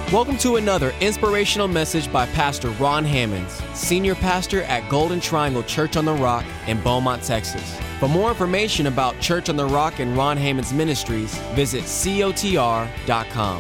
Welcome to another inspirational message by Pastor Ron Hammonds, Senior Pastor at Golden Triangle Church on the Rock in Beaumont, Texas. For more information about Church on the Rock and Ron Hammonds Ministries, visit cotr.com.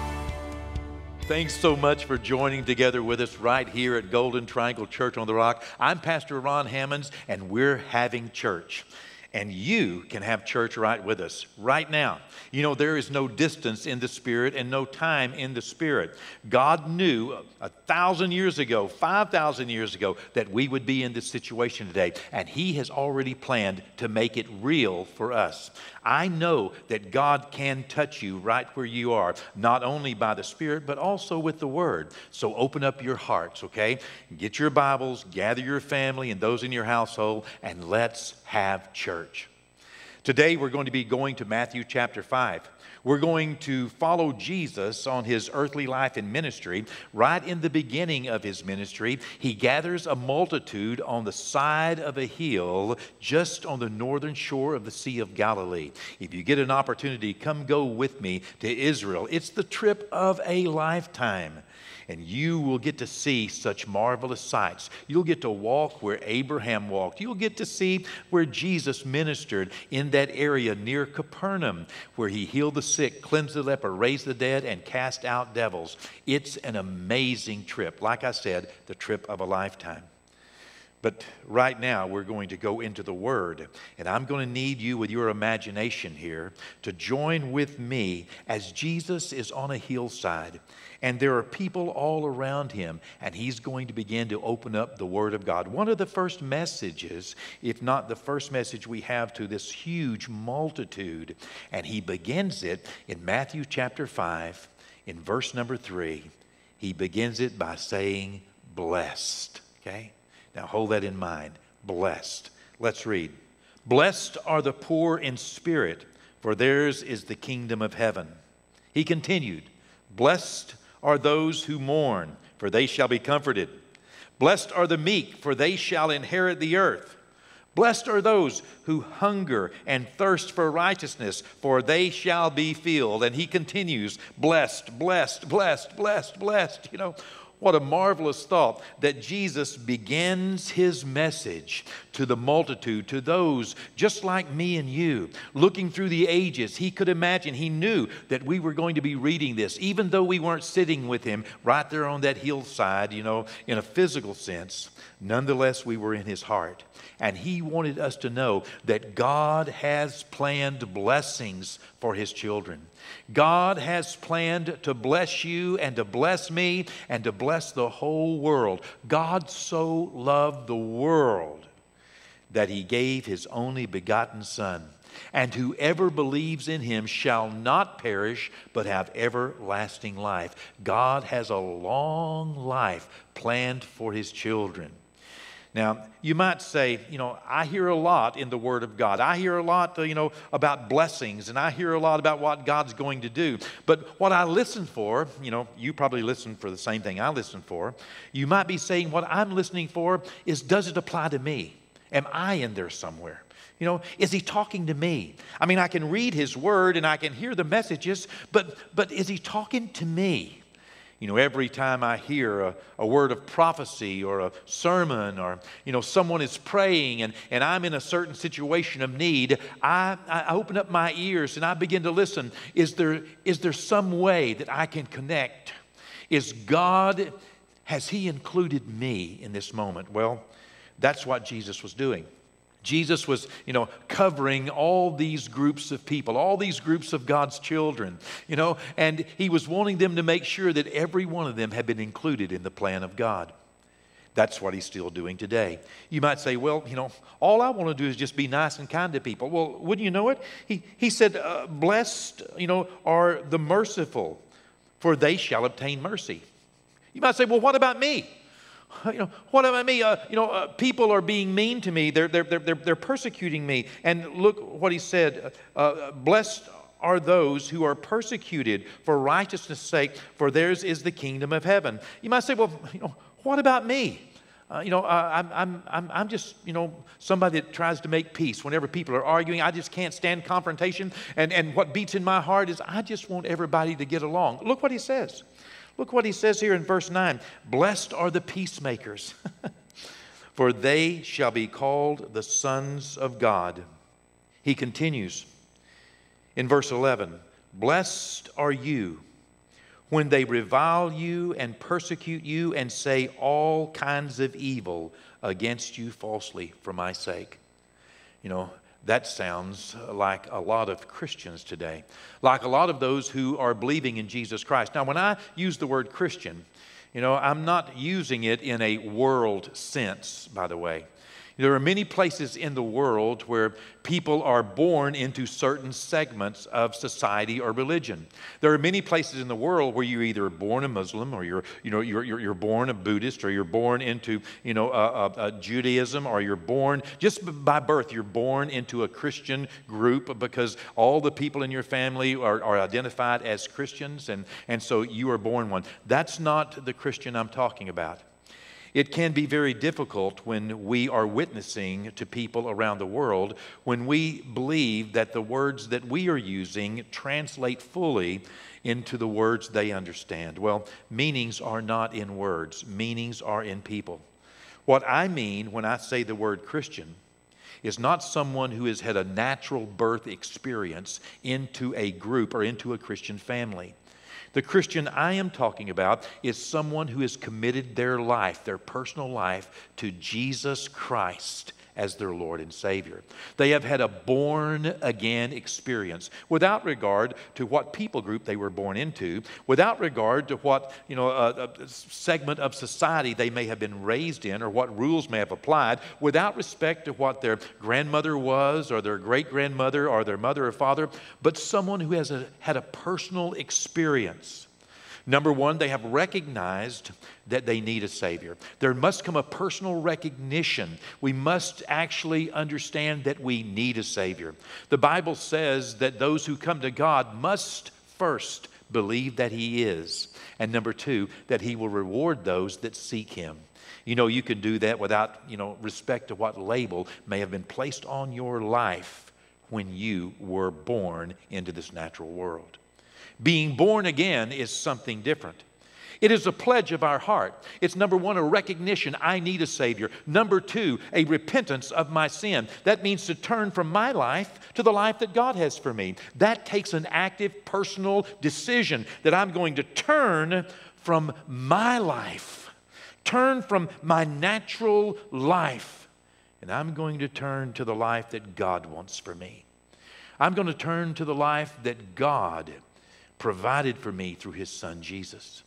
Thanks so much for joining together with us right here at Golden Triangle Church on the Rock. I'm Pastor Ron Hammonds, and we're having church. And you can have church right with us right now. You know, there is no distance in the Spirit and no time in the Spirit. God knew 1,000 years ago, 5,000 years ago, that we would be in this situation today. And He has already planned to make it real for us. I know that God can touch you right where you are, not only by the Spirit, but also with the Word. So open up your hearts, okay? Get your Bibles, gather your family and those in your household, and let's have church. Today we're going to be going to Matthew chapter 5. We're going to follow Jesus on His earthly life and ministry. Right in the beginning of His ministry, He gathers a multitude on the side of a hill just on the northern shore of the Sea of Galilee. If you get an opportunity, come go with me to Israel. It's the trip of a lifetime. And you will get to see such marvelous sights. You'll get to walk where Abraham walked. You'll get to see where Jesus ministered in that area near Capernaum, where He healed the sick, cleansed the leper, raised the dead, and cast out devils. It's an amazing trip. Like I said, the trip of a lifetime. But right now, we're going to go into the Word, and I'm going to need you with your imagination here to join with me as Jesus is on a hillside, and there are people all around Him, and He's going to begin to open up the Word of God. One of the first messages, if not the first message we have to this huge multitude, and He begins it in Matthew chapter 5, in verse number 3. He begins it by saying, blessed, okay? Now hold that in mind, blessed. Let's read. Blessed are the poor in spirit, for theirs is the kingdom of heaven. He continued, blessed are those who mourn, for they shall be comforted. Blessed are the meek, for they shall inherit the earth. Blessed are those who hunger and thirst for righteousness, for they shall be filled. And he continues, blessed, blessed, blessed, blessed, blessed. You know, what a marvelous thought that Jesus begins His message to the multitude, to those just like me and you, looking through the ages. He could imagine, He knew that we were going to be reading this, even though we weren't sitting with Him right there on that hillside, you know, in a physical sense. Nonetheless, we were in His heart. And He wanted us to know that God has planned blessings for His children. God has planned to bless you and to bless me and to bless the whole world. God so loved the world that He gave His only begotten Son. And whoever believes in Him shall not perish, but have everlasting life. God has a long life planned for His children. Now, you might say, you know, I hear a lot in the Word of God. I hear a lot, about blessings, and I hear a lot about what God's going to do. But what I listen for, you know, you probably listen for the same thing I listen for. You might be saying what I'm listening for is, does it apply to me? Am I in there somewhere? You know, is He talking to me? I mean, I can read His Word and I can hear the messages, but is He talking to me? You know, every time I hear a word of prophecy or a sermon or, you know, someone is praying and I'm in a certain situation of need, I open up my ears and I begin to listen. Is there some way that I can connect? Has He included me in this moment? Well, that's what Jesus was doing. Jesus was, you know, covering all these groups of people, all these groups of God's children, you know, and He was wanting them to make sure that every one of them had been included in the plan of God. That's what He's still doing today. You might say, well, you know, all I want to do is just be nice and kind to people. Well, wouldn't you know it? He said, blessed, you know, are the merciful, for they shall obtain mercy. You might say, well, what about me? You know, what about me? People are being mean to me. They're persecuting me. And look what He said. Blessed are those who are persecuted for righteousness' sake, for theirs is the kingdom of heaven. You might say, well, you know, what about me? I'm just, somebody that tries to make peace. Whenever people are arguing, I just can't stand confrontation. And what beats in my heart is I just want everybody to get along. Look what he says. Look what he says here in verse 9. Blessed are the peacemakers, for they shall be called the sons of God. He continues in verse 11. Blessed are you when they revile you and persecute you and say all kinds of evil against you falsely for my sake. You know, that sounds like a lot of Christians today, like a lot of those who are believing in Jesus Christ. Now, when I use the word Christian, you know, I'm not using it in a world sense, by the way. There are many places in the world where people are born into certain segments of society or religion. There are many places in the world where you're either born a Muslim or you're born a Buddhist or you're born into Judaism or you're born just by birth. You're born into a Christian group because all the people in your family are identified as Christians, and so you are born one. That's not the Christian I'm talking about. It can be very difficult when we are witnessing to people around the world, when we believe that the words that we are using translate fully into the words they understand. Well, meanings are not in words. Meanings are in people. What I mean when I say the word Christian is not someone who has had a natural birth experience into a group or into a Christian family. The Christian I am talking about is someone who has committed their life, their personal life, to Jesus Christ as their Lord and Savior. They have had a born-again experience without regard to what people group they were born into, without regard to what a segment of society they may have been raised in or what rules may have applied, without respect to what their grandmother was or their great-grandmother or their mother or father, but someone who has had a personal experience. Number one, they have recognized that they need a Savior. There must come a personal recognition. We must actually understand that we need a Savior. The Bible says that those who come to God must first believe that He is. And number two, that He will reward those that seek Him. You know, you can do that without, respect to what label may have been placed on your life when you were born into this natural world. Being born again is something different. It is a pledge of our heart. It's number one, a recognition I need a Savior. Number two, a repentance of my sin. That means to turn from my life to the life that God has for me. That takes an active personal decision that I'm going to turn from my life, turn from my natural life, and I'm going to turn to the life that God wants for me. I'm going to turn to the life that God provided for me through His Son, Jesus.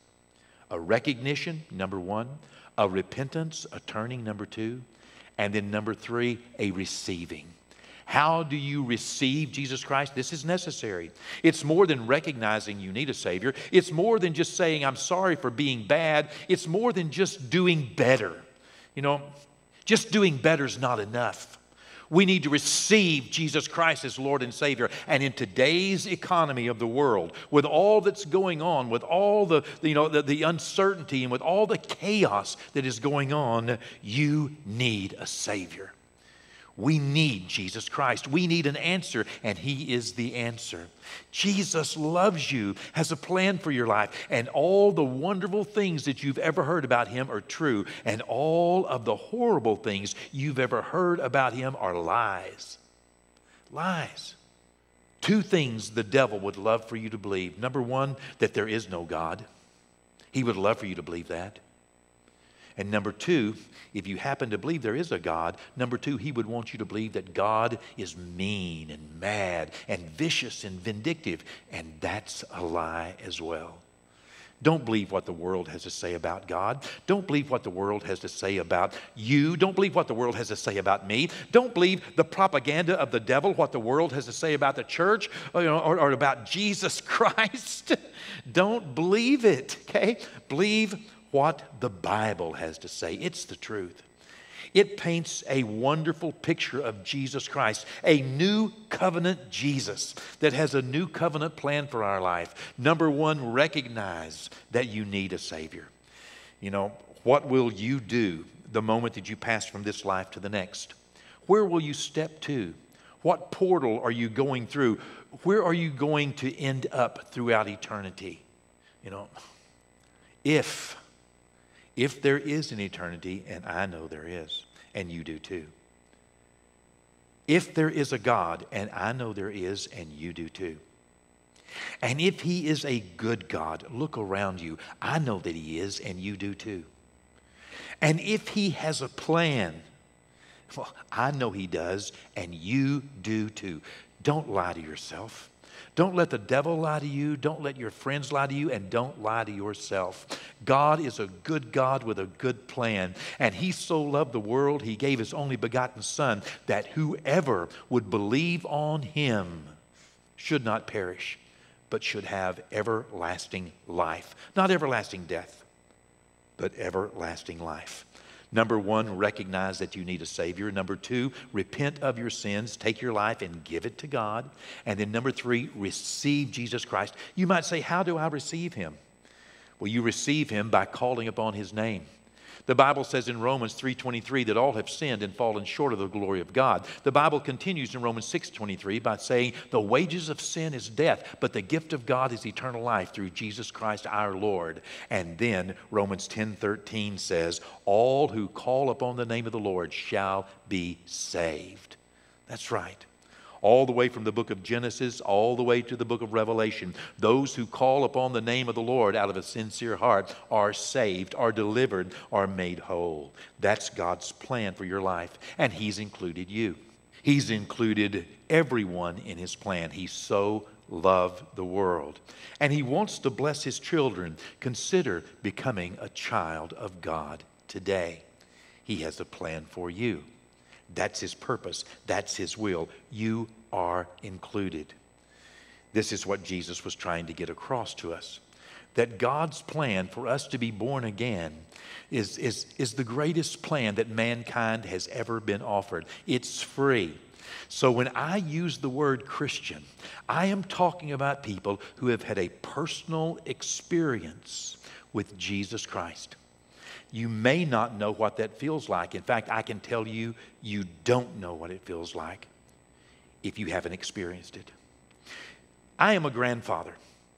A recognition, number one. A repentance, a turning, number two. And then number three, a receiving. How do you receive Jesus Christ? This is necessary. It's more than recognizing you need a Savior. It's more than just saying, I'm sorry for being bad. It's more than just doing better. Just doing better is not enough. We need to receive Jesus Christ as Lord and Savior. And in today's economy of the world, with all that's going on, with all the uncertainty and with all the chaos that is going on, you need a Savior. We need Jesus Christ. We need an answer, and He is the answer. Jesus loves you, has a plan for your life, and all the wonderful things that you've ever heard about Him are true, and all of the horrible things you've ever heard about Him are lies. Lies. Two things the devil would love for you to believe. Number one, that there is no God. He would love for you to believe that. And number two, if you happen to believe there is a God, number two, He would want you to believe that God is mean and mad and vicious and vindictive. And that's a lie as well. Don't believe what the world has to say about God. Don't believe what the world has to say about you. Don't believe what the world has to say about me. Don't believe the propaganda of the devil, what the world has to say about the church or about Jesus Christ. Don't believe it, okay? Believe what the Bible has to say. It's the truth. It paints a wonderful picture of Jesus Christ, a new covenant Jesus that has a new covenant plan for our life. Number one, recognize that you need a Savior. What will you do the moment that you pass from this life to the next? Where will you step to? What portal are you going through? Where are you going to end up throughout eternity? If there is an eternity, and I know there is, and you do too. If there is a God, and I know there is, and you do too. And if He is a good God, look around you. I know that He is, and you do too. And if He has a plan, well, I know He does, and you do too. Don't lie to yourself. Don't let the devil lie to you. Don't let your friends lie to you, and don't lie to yourself. God is a good God with a good plan, and He so loved the world, He gave His only begotten Son, that whoever would believe on Him should not perish, but should have everlasting life. Not everlasting death, but everlasting life. Number one, recognize that you need a Savior. Number two, repent of your sins, take your life and give it to God. And then number three, receive Jesus Christ. You might say, how do I receive Him? Well, you receive Him by calling upon His name. The Bible says in Romans 3:23 that all have sinned and fallen short of the glory of God. The Bible continues in Romans 6:23 by saying the wages of sin is death, but the gift of God is eternal life through Jesus Christ our Lord. And then Romans 10:13 says, all who call upon the name of the Lord shall be saved. That's right. All the way from the book of Genesis, all the way to the book of Revelation. Those who call upon the name of the Lord out of a sincere heart are saved, are delivered, are made whole. That's God's plan for your life, and He's included you. He's included everyone in His plan. He so loved the world, and He wants to bless His children. Consider becoming a child of God today. He has a plan for you. That's His purpose. That's His will. You are included. This is what Jesus was trying to get across to us. That God's plan for us to be born again is the greatest plan that mankind has ever been offered. It's free. So when I use the word Christian, I am talking about people who have had a personal experience with Jesus Christ. You may not know what that feels like. In fact, I can tell you, you don't know what it feels like if you haven't experienced it. I am a grandfather.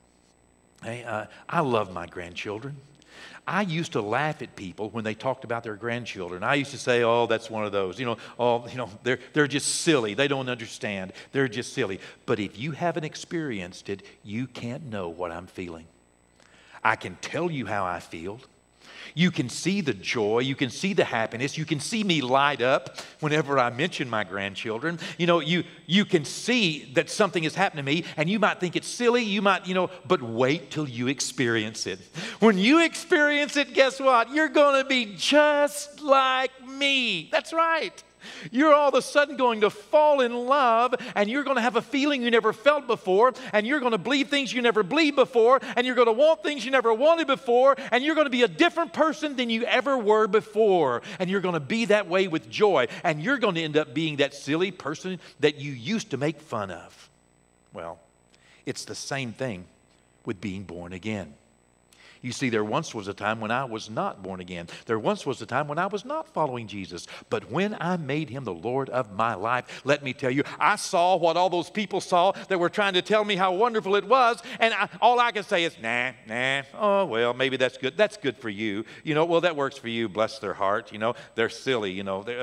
I love my grandchildren. I used to laugh at people when they talked about their grandchildren. I used to say, oh, that's one of those. They're just silly. They don't understand. They're just silly. But if you haven't experienced it, you can't know what I'm feeling. I can tell you how I feel. You can see the joy, you can see the happiness, you can see me light up whenever I mention my grandchildren. You can see that something has happened to me, and you might think it's silly, but wait till you experience it. When you experience it, guess what? You're going to be just like me. That's right. You're all of a sudden going to fall in love, and you're going to have a feeling you never felt before, and you're going to believe things you never believed before, and you're going to want things you never wanted before, and you're going to be a different person than you ever were before, and you're going to be that way with joy, and you're going to end up being that silly person that you used to make fun of. Well, it's the same thing with being born again. You see, there once was a time when I was not born again. There once was a time when I was not following Jesus. But when I made Him the Lord of my life, let me tell you, I saw what all those people saw that were trying to tell me how wonderful it was. And all I can say is, nah. Oh, well, maybe that's good. That's good for you. Well, that works for you. Bless their heart. They're silly.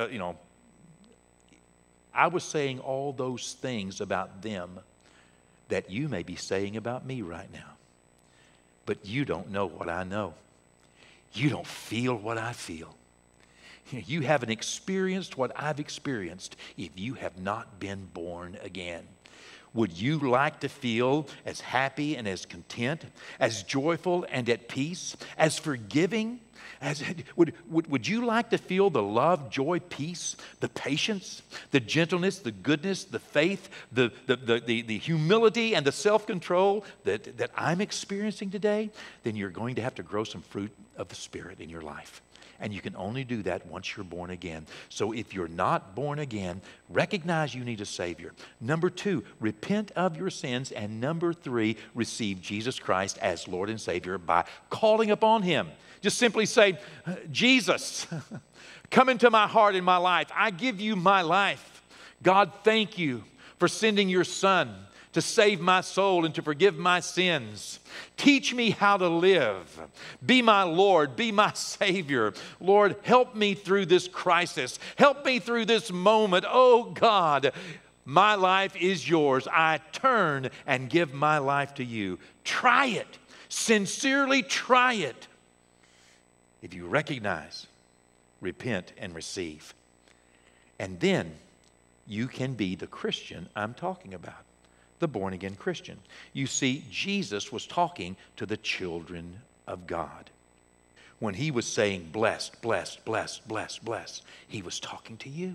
I was saying all those things about them that you may be saying about me right now. But you don't know what I know. You don't feel what I feel. You haven't experienced what I've experienced if you have not been born again. Would you like to feel as happy and as content, as joyful and at peace, as forgiving? Would you like to feel the love, joy, peace, the patience, the gentleness, the goodness, the faith, the humility, and the self-control that I'm experiencing today? Then you're going to have to grow some fruit of the Spirit in your life. And you can only do that once you're born again. So if you're not born again, recognize you need a Savior. Number two, repent of your sins. And number three, receive Jesus Christ as Lord and Savior by calling upon Him. Just simply say, Jesus, come into my heart and my life. I give you my life. God, thank you for sending your Son to save my soul and to forgive my sins. Teach me how to live. Be my Lord, be my Savior. Lord, help me through this crisis. Help me through this moment. Oh God, my life is yours. I turn and give my life to you. Try it. Sincerely try it. If you recognize, repent, and receive. And then you can be the Christian I'm talking about, the born-again Christian. You see, Jesus was talking to the children of God. When he was saying, blessed, blessed, blessed, blessed, blessed, he was talking to you.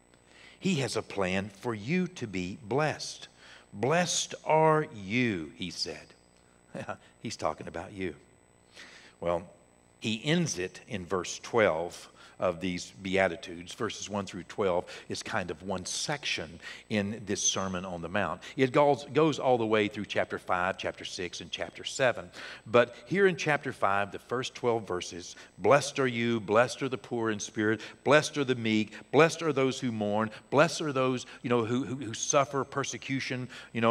He has a plan for you to be blessed. Blessed are you, he said. He's talking about you. Well, he ends it in verse 12 of these Beatitudes. Verses 1 through 12 is kind of one section in this Sermon on the Mount. It goes all the way through chapter 5, chapter 6, and chapter 7. But here in chapter 5, the first 12 verses, blessed are you, blessed are the poor in spirit, blessed are the meek, blessed are those who mourn, blessed are those, who suffer persecution,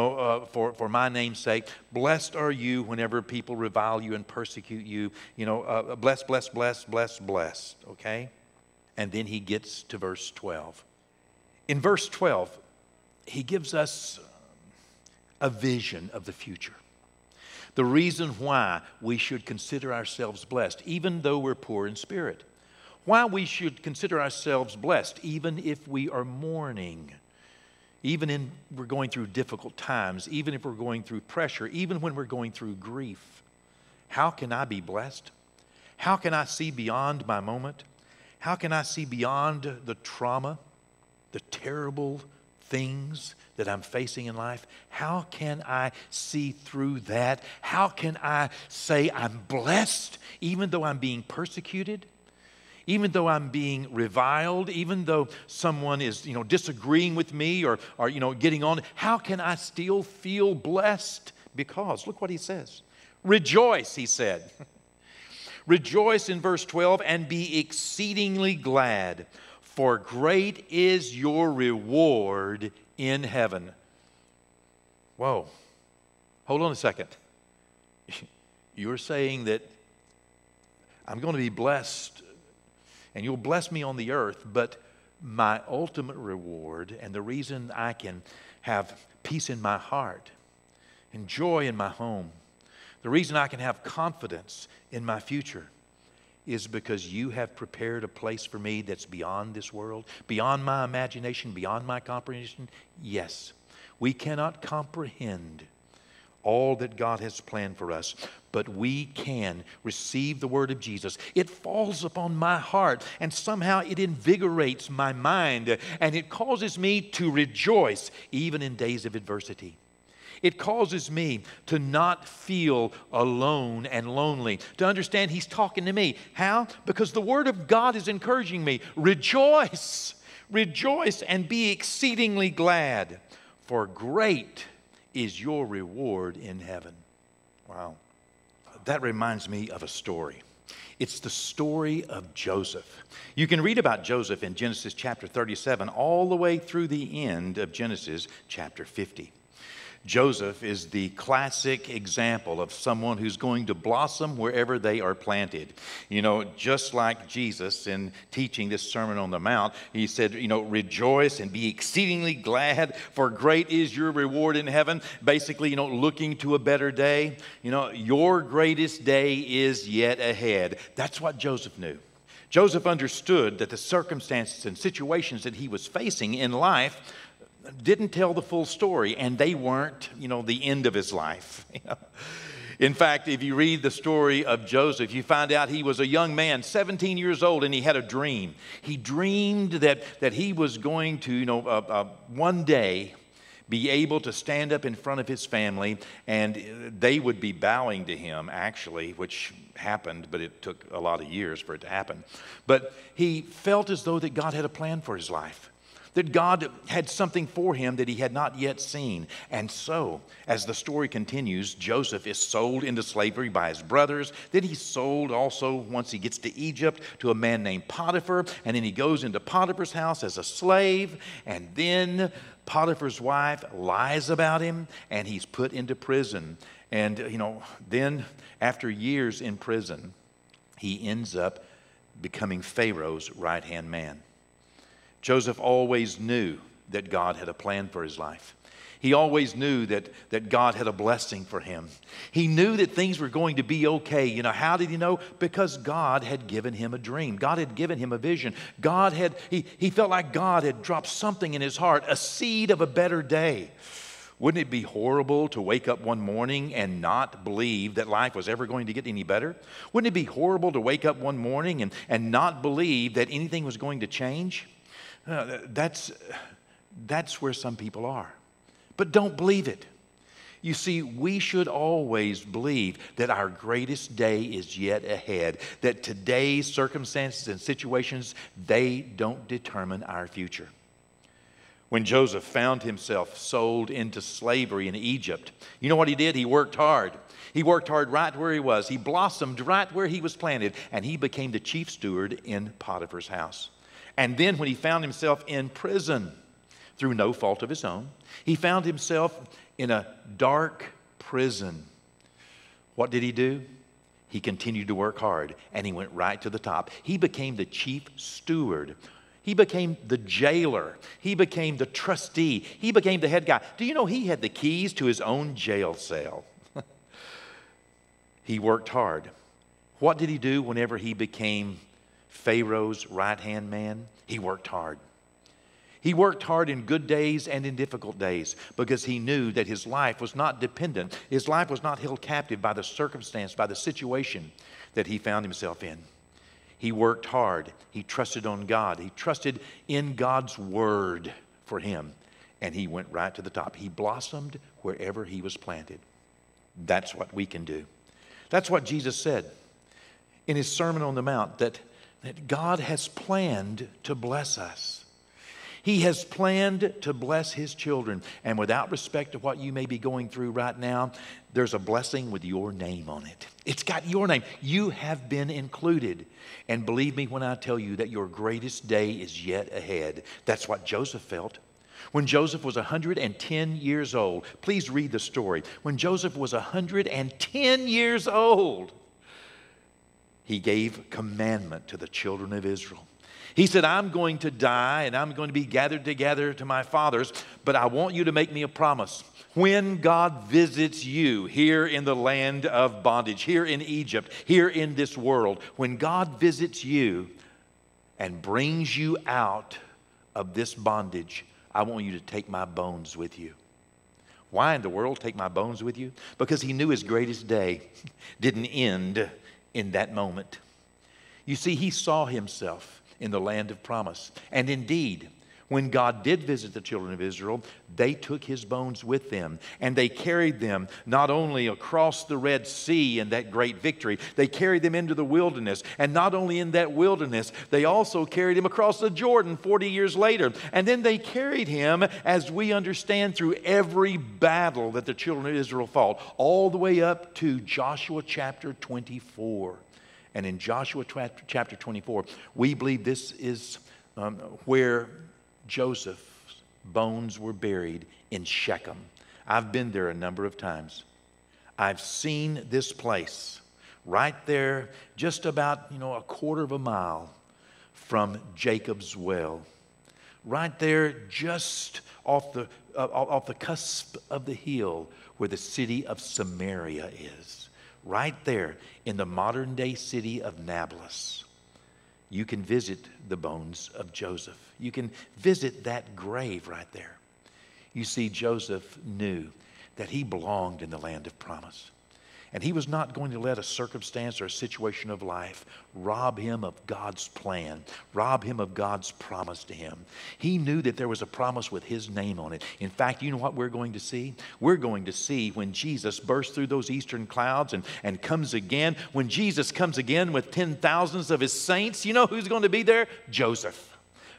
for my name's sake. Blessed are you whenever people revile you and persecute you. Blessed, blessed, blessed, blessed, blessed, okay? And then he gets to verse 12. In verse 12, he gives us a vision of the future. The reason why we should consider ourselves blessed, even though we're poor in spirit. Why we should consider ourselves blessed, even if we are mourning. Even if we're going through difficult times, even if we're going through pressure, even when we're going through grief. How can I be blessed? How can I see beyond my moment? How can I see beyond the trauma, the terrible things that I'm facing in life? How can I see through that? How can I say I'm blessed even though I'm being persecuted? Even though I'm being reviled, even though someone is, disagreeing with me or getting on, how can I still feel blessed? Because look what he says. Rejoice, he said. Rejoice in verse 12 and be exceedingly glad, for great is your reward in heaven. Whoa. Hold on a second. You're saying that I'm going to be blessed and you'll bless me on the earth, but my ultimate reward and the reason I can have peace in my heart and joy in my home, the reason I can have confidence in my future is because you have prepared a place for me that's beyond this world, beyond my imagination, beyond my comprehension. Yes, we cannot comprehend all that God has planned for us, but we can receive the word of Jesus. It falls upon my heart, and somehow it invigorates my mind, and it causes me to rejoice even in days of adversity. It causes me to not feel alone and lonely, to understand he's talking to me. How? Because the word of God is encouraging me. Rejoice, rejoice, and be exceedingly glad, for great is your reward in heaven. Wow. That reminds me of a story. It's the story of Joseph. You can read about Joseph in Genesis chapter 37 all the way through the end of Genesis chapter 50. Joseph is the classic example of someone who's going to blossom wherever they are planted. Just like Jesus in teaching this Sermon on the Mount, he said, rejoice and be exceedingly glad, for great is your reward in heaven. Basically, looking to a better day. Your greatest day is yet ahead. That's what Joseph knew. Joseph understood that the circumstances and situations that he was facing in life didn't tell the full story, and they weren't, the end of his life. In fact, if you read the story of Joseph, you find out he was a young man, 17 years old, and he had a dream. He dreamed that he was going to, one day be able to stand up in front of his family, and they would be bowing to him, actually, which happened, but it took a lot of years for it to happen. But he felt as though that God had a plan for his life, that God had something for him that he had not yet seen. And so, as the story continues, Joseph is sold into slavery by his brothers. Then he's sold also, once he gets to Egypt, to a man named Potiphar. And then he goes into Potiphar's house as a slave. And then Potiphar's wife lies about him, and he's put into prison. And, then after years in prison, he ends up becoming Pharaoh's right-hand man. Joseph always knew that God had a plan for his life. He always knew that God had a blessing for him. He knew that things were going to be okay. How did he know? Because God had given him a dream. God had given him a vision. He felt like God had dropped something in his heart, a seed of a better day. Wouldn't it be horrible to wake up one morning and not believe that life was ever going to get any better? Wouldn't it be horrible to wake up one morning and not believe that anything was going to change? That's where some people are. But don't believe it. You see, we should always believe that our greatest day is yet ahead, that today's circumstances and situations, they don't determine our future. When Joseph found himself sold into slavery in Egypt, you know what he did? He worked hard. He worked hard right where he was. He blossomed right where he was planted, and he became the chief steward in Potiphar's house. And then when he found himself in prison through no fault of his own, he found himself in a dark prison. What did he do? He continued to work hard, and he went right to the top. He became the chief steward. He became the jailer. He became the trustee. He became the head guy. Do you know he had the keys to his own jail cell? He worked hard. What did he do whenever he became Pharaoh's right-hand man? He worked hard. He worked hard in good days and in difficult days because he knew that his life was not dependent. His life was not held captive by the circumstance, by the situation that he found himself in. He worked hard. He trusted on God. He trusted in God's word for him, and he went right to the top. He blossomed wherever he was planted. That's what we can do. That's what Jesus said in his Sermon on the Mount, that God has planned to bless us. He has planned to bless his children. And without respect to what you may be going through right now, there's a blessing with your name on it. It's got your name. You have been included. And believe me when I tell you that your greatest day is yet ahead. That's what Joseph felt. When Joseph was 110 years old, please read the story. When Joseph was 110 years old, he gave commandment to the children of Israel. He said, I'm going to die and I'm going to be gathered together to my fathers, but I want you to make me a promise. When God visits you here in the land of bondage, here in Egypt, here in this world, when God visits you and brings you out of this bondage, I want you to take my bones with you. Why in the world take my bones with you? Because he knew his greatest day didn't end in that moment. You see, he saw himself in the land of promise. And indeed, when God did visit the children of Israel, they took his bones with them. And they carried them not only across the Red Sea in that great victory, they carried them into the wilderness. And not only in that wilderness, they also carried him across the Jordan 40 years later. And then they carried him, as we understand, through every battle that the children of Israel fought, all the way up to Joshua chapter 24. And in Joshua chapter 24, we believe this is where Joseph's bones were buried, in Shechem. I've been there a number of times. I've seen this place right there, just about, a quarter of a mile from Jacob's well. Right there, just off the cusp of the hill where the city of Samaria is. Right there in the modern day city of Nablus. You can visit the bones of Joseph. You can visit that grave right there. You see, Joseph knew that he belonged in the land of promise. And he was not going to let a circumstance or a situation of life rob him of God's plan, rob him of God's promise to him. He knew that there was a promise with his name on it. In fact, you know what we're going to see? We're going to see when Jesus bursts through those eastern clouds and comes again. When Jesus comes again with 10,000s of his saints, you know who's going to be there? Joseph.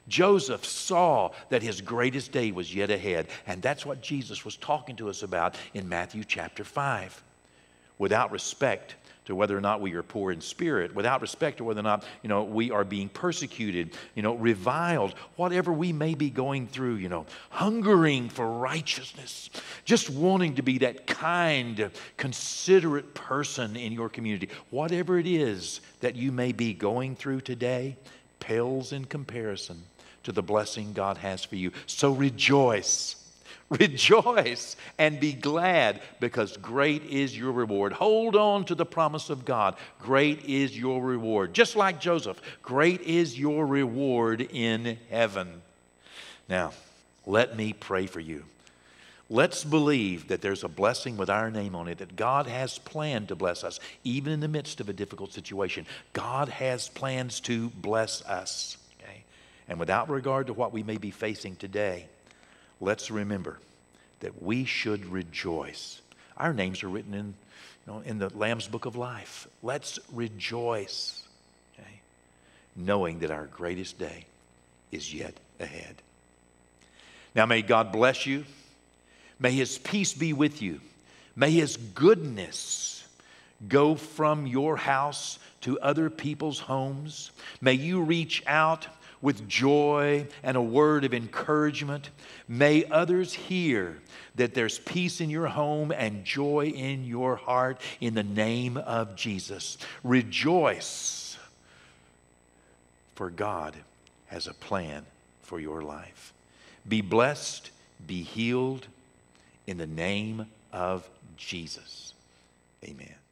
Joseph saw that his greatest day was yet ahead, and that's what Jesus was talking to us about in Matthew chapter 5. Without respect to whether or not we are poor in spirit, without respect to whether or not, we are being persecuted, reviled, whatever we may be going through, hungering for righteousness, just wanting to be that kind, considerate person in your community. Whatever it is that you may be going through today pales in comparison to the blessing God has for you. So rejoice. Rejoice and be glad, because great is your reward. Hold on to the promise of God. Great is your reward. Just like Joseph, great is your reward in heaven. Now, let me pray for you. Let's believe that there's a blessing with our name on it, that God has planned to bless us, even in the midst of a difficult situation. God has plans to bless us. Okay? And without regard to what we may be facing today, let's remember that we should rejoice. Our names are written in the Lamb's Book of Life. Let's rejoice, okay, knowing that our greatest day is yet ahead. Now may God bless you. May His peace be with you. May His goodness go from your house to other people's homes. May you reach out with joy and a word of encouragement. May others hear that there's peace in your home and joy in your heart in the name of Jesus. Rejoice, for God has a plan for your life. Be blessed, be healed in the name of Jesus. Amen.